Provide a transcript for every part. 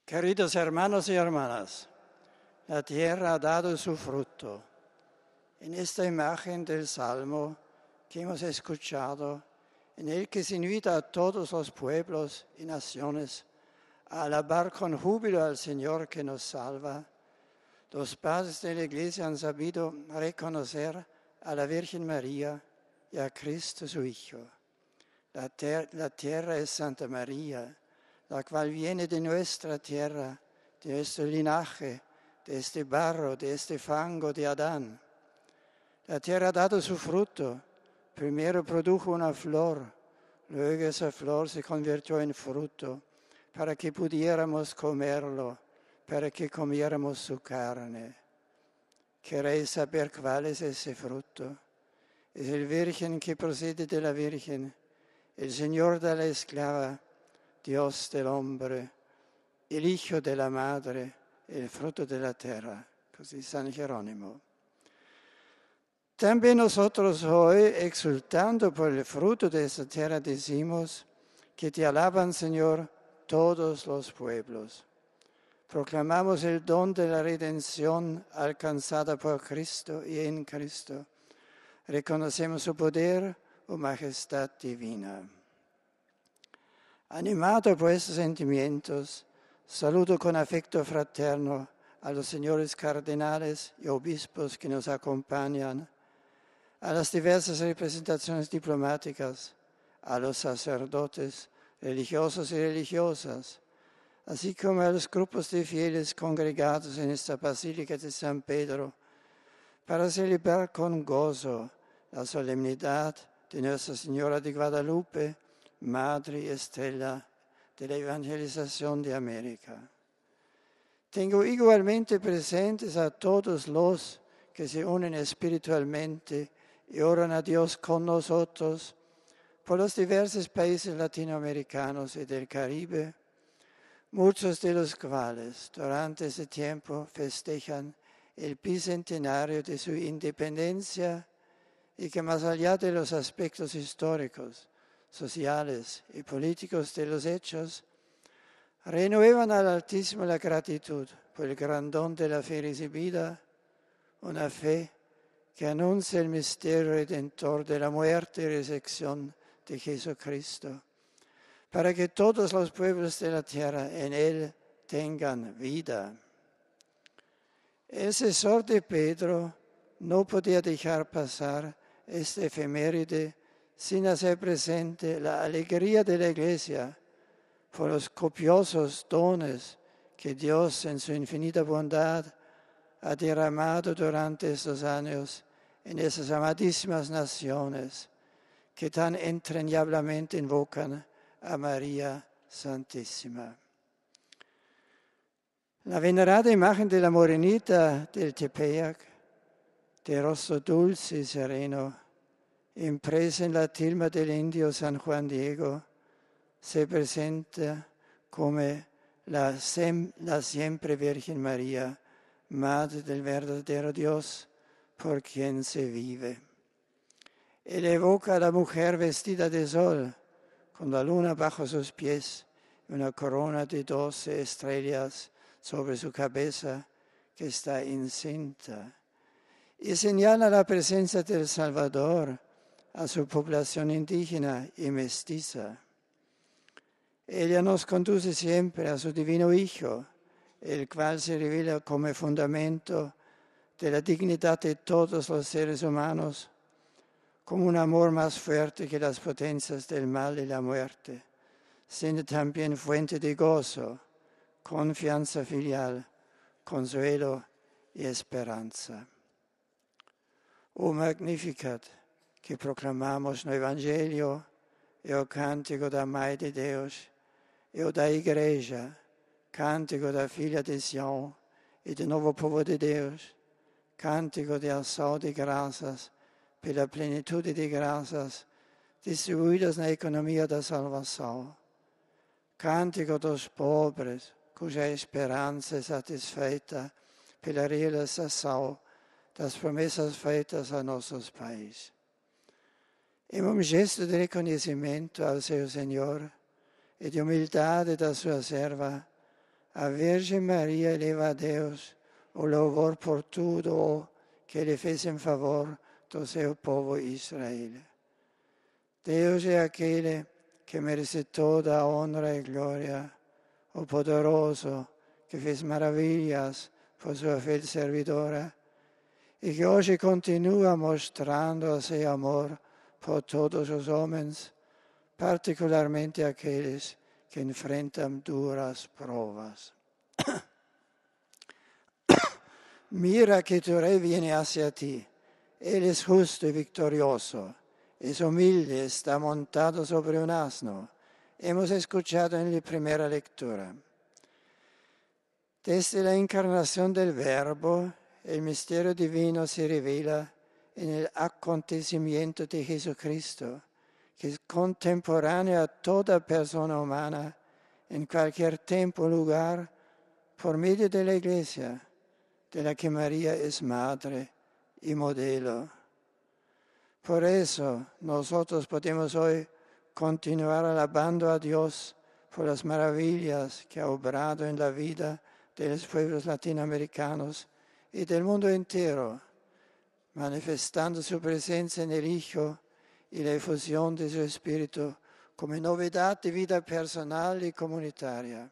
Queridos hermanos y hermanas, la tierra ha dado su fruto. En esta imagen del Salmo que hemos escuchado, en el que se invita a todos los pueblos y naciones a alabar con júbilo al Señor que nos salva, los padres de la Iglesia han sabido reconocer a la Virgen María y a Cristo su Hijo. La tierra es Santa María, la cual viene de nuestra tierra, de nuestro linaje, de este barro, de este fango de Adán. La tierra ha dado su fruto. Primero produjo una flor, luego esa flor se convirtió en fruto para que pudiéramos comerlo, para que comiéramos su carne. ¿Queréis saber cuál es ese fruto? Es el Virgen que procede de la Virgen, el Señor de la esclava, Dios del hombre, el Hijo de la Madre, el fruto de la tierra, così San Jerónimo. También nosotros hoy, exultando por el fruto de esta tierra, decimos que te alaban, Señor, todos los pueblos. Proclamamos el don de la redención alcanzada por Cristo y en Cristo. Reconocemos su poder o majestad divina. Animado por estos sentimientos, saludo con afecto fraterno a los señores cardenales y obispos que nos acompañan, a las diversas representaciones diplomáticas, a los sacerdotes, religiosos y religiosas, así como a los grupos de fieles congregados en esta Basílica de San Pedro, para celebrar con gozo la solemnidad de Nuestra Señora de Guadalupe, Madre y Estrella de la Evangelización de América. Tengo igualmente presentes a todos los que se unen espiritualmente y oran a Dios con nosotros por los diversos países latinoamericanos y del Caribe, muchos de los cuales durante ese tiempo festejan el bicentenario de su independencia y que más allá de los aspectos históricos, sociales y políticos de los hechos, renuevan al Altísimo la gratitud por el gran don de la fe recibida, una fe que anuncia el misterio redentor de la muerte y resurrección de Jesucristo, para que todos los pueblos de la tierra en Él tengan vida. El sucesor de Pedro no podía dejar pasar este efeméride sin hacer presente la alegría de la Iglesia por los copiosos dones que Dios en su infinita bondad ha derramado durante estos años en esas amadísimas naciones que tan entrañablemente invocan a María Santísima. La venerada imagen de la Morenita del Tepeyac, de rostro dulce y sereno, impresa en la tilma del indio San Juan Diego, se presenta como la siempre Virgen María, Madre del verdadero Dios, por quien se vive. Él evoca a la mujer vestida de sol, con la luna bajo sus pies, y una corona de 12 estrellas sobre su cabeza que está encinta. Y señala la presencia del Salvador a su población indígena y mestiza. Ella nos conduce siempre a su divino Hijo, el cual se revela como fundamento de la dignidad de todos los seres humanos, como un amor más fuerte que las potencias del mal y la muerte, siendo también fuente de gozo, confianza filial, consuelo y esperanza. O Magnificat, que proclamamos no Evangelho, e o cântico da Mãe de Deus, e o da Igreja, cântico da Filha de Sião e do novo povo de Deus, cântico de ação de graças pela plenitude de graças distribuídas na economia da salvação, cântico dos pobres, cuja esperança é satisfeita pela realização das promessas feitas a nossos pais. Em um gesto de reconhecimento ao seu Senhor e de humildade da sua serva, A Virgem Maria eleva a Deus o louvor por tudo que lhe fez em favor do seu povo Israel. Deus é aquele que merece toda a honra e glória, o poderoso que fez maravilhas por sua fiel servidora e que hoje continua mostrando seu amor por todos os homens, particularmente aqueles que enfrentam duras provas. Mira que tu rey viene hacia ti. Él es justo y victorioso. Es humilde, está montado sobre un asno. Hemos escuchado en la primera lectura. Desde la encarnación del Verbo, el misterio divino se revela en el acontecimiento de Jesucristo, que es contemporáneo a toda persona humana, en cualquier tiempo o lugar, por medio de la Iglesia, de la que María es madre y modelo. Por eso nosotros podemos hoy continuar alabando a Dios por las maravillas que ha obrado en la vida de los pueblos latinoamericanos y del mundo entero, manifestando su presencia en el Hijo y la efusión de su Espíritu como novedad de vida personal y comunitaria.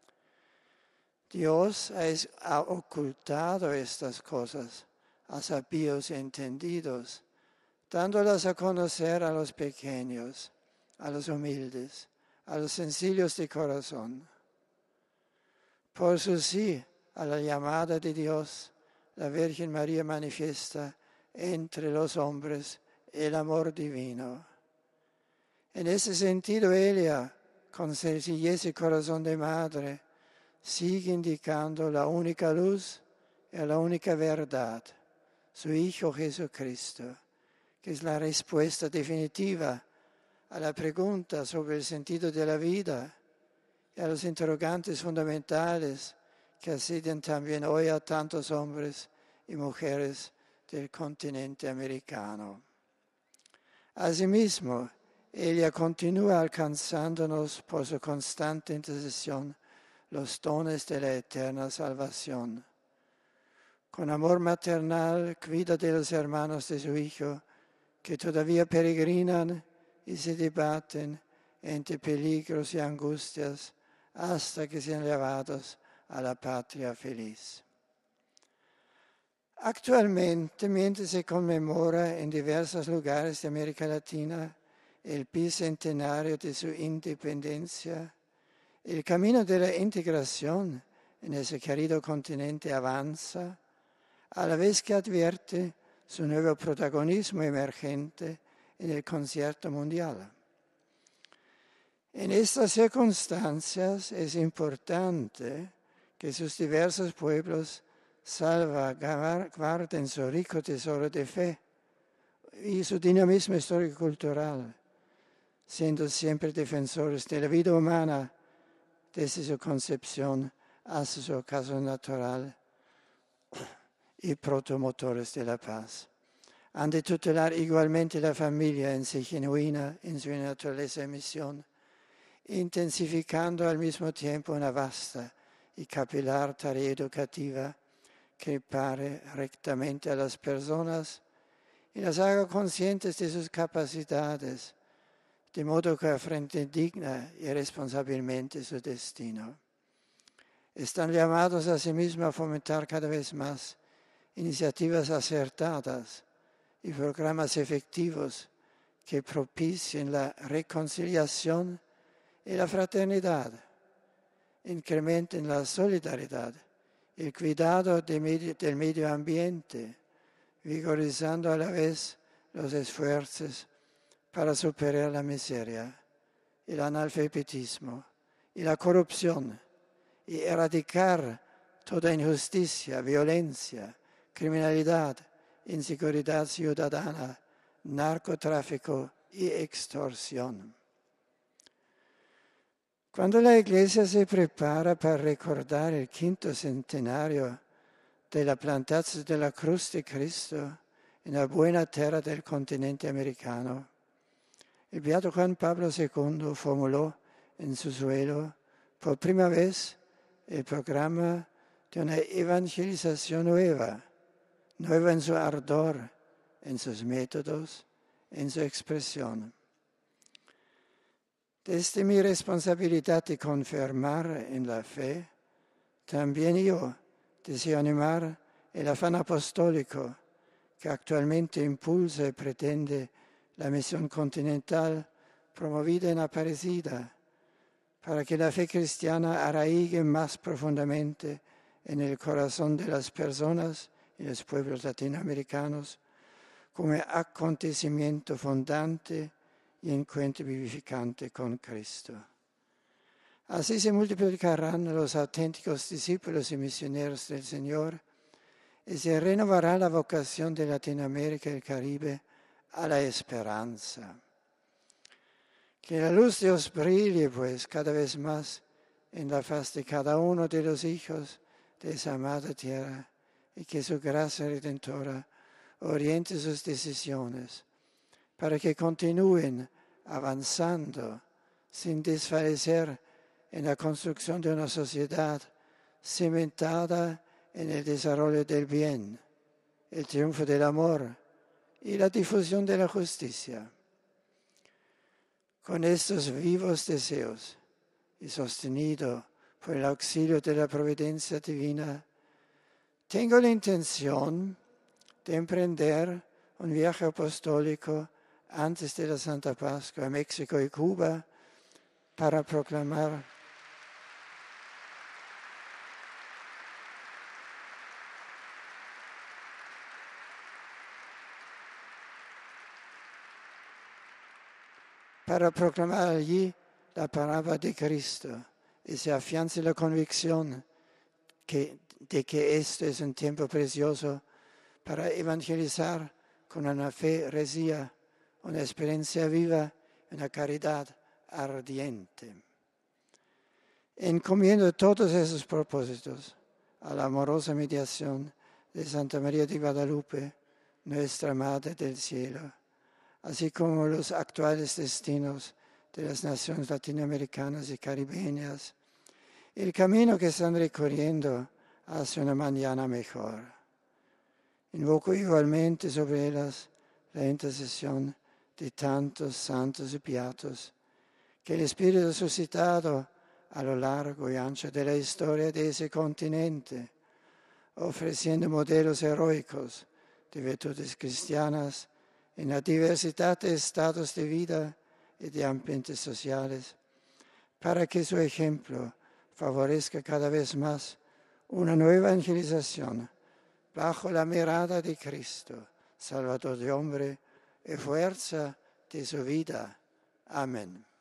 Dios ha ocultado estas cosas a sabios y entendidos, dándolas a conocer a los pequeños, a los humildes, a los sencillos de corazón. Por su sí a la llamada de Dios, la Virgen María manifiesta entre los hombres el amor divino. En ese sentido, ella, con sencillez y corazón de madre, sigue indicando la única luz y la única verdad, su Hijo Jesucristo, que es la respuesta definitiva a la pregunta sobre el sentido de la vida y a los interrogantes fundamentales que asedian también hoy a tantos hombres y mujeres del continente americano. Asimismo, ella continúa alcanzándonos por su constante intercesión los dones de la eterna salvación. Con amor maternal cuida de los hermanos de su Hijo que todavía peregrinan y se debaten entre peligros y angustias hasta que sean llevados a la patria feliz. Actualmente, mientras se conmemora en diversos lugares de América Latina el bicentenario de su independencia, el camino de la integración en ese querido continente avanza, a la vez que advierte su nuevo protagonismo emergente en el concierto mundial. En estas circunstancias es importante que sus diversos pueblos salvaguarden su rico tesoro de fe y su dinamismo histórico-cultural, siendo siempre defensores de la vida humana desde su concepción hasta su ocaso natural y protomotores de la paz. Han de tutelar igualmente la familia en sí genuina, en su naturaleza y misión, intensificando al mismo tiempo una vasta y capilar tarea educativa que pare rectamente a las personas y las haga conscientes de sus capacidades, de modo que afronten digna y responsabilmente su destino. Están llamados asimismo a fomentar cada vez más iniciativas acertadas y programas efectivos que propicien la reconciliación y la fraternidad, incrementen la solidaridad, el cuidado del medio ambiente, vigorizando a la vez los esfuerzos para superar la miseria, el analfabetismo y la corrupción y erradicar toda injusticia, violencia, criminalidad, inseguridad ciudadana, narcotráfico y extorsión. Cuando la Iglesia se prepara para recordar el 5º centenario de la plantación de la cruz de Cristo en la buena tierra del continente americano, el beato Juan Pablo II formuló en su suelo por primera vez el programa de una evangelización nueva en su ardor, en sus métodos, en su expresión. Desde mi responsabilidad de confirmar en la fe, también yo deseo animar el afán apostólico que actualmente impulsa y pretende la misión continental promovida en Aparecida, para que la fe cristiana arraigue más profundamente en el corazón de las personas y los pueblos latinoamericanos como acontecimiento fundante y encuentro vivificante con Cristo. Así se multiplicarán los auténticos discípulos y misioneros del Señor y se renovará la vocación de Latinoamérica y el Caribe a la esperanza. Que la luz de Dios brille, pues, cada vez más en la faz de cada uno de los hijos de esa amada tierra y que su gracia redentora oriente sus decisiones para que continúen avanzando sin desfallecer en la construcción de una sociedad cimentada en el desarrollo del bien, el triunfo del amor y la difusión de la justicia. Con estos vivos deseos y sostenido por el auxilio de la providencia divina, tengo la intención de emprender un viaje apostólico antes de la Santa Pascua a México y Cuba para proclamar allí la palabra de Cristo y se afiance la convicción de que esto es un tiempo precioso para evangelizar con una fe recia, una experiencia viva, una caridad ardiente. Encomiendo todos esos propósitos a la amorosa mediación de Santa María de Guadalupe, nuestra Madre del Cielo, así como los actuales destinos de las naciones latinoamericanas y caribeñas, el camino que están recorriendo hacia una mañana mejor. Invoco igualmente sobre ellas la intercesión de tantos santos y beatos que el Espíritu suscitado a lo largo y ancho de la historia de ese continente, ofreciendo modelos heroicos de virtudes cristianas en la diversidad de estados de vida y de ambientes sociales, para que su ejemplo favorezca cada vez más una nueva evangelización bajo la mirada de Cristo, Salvador del hombre y fuerza de su vida. Amén.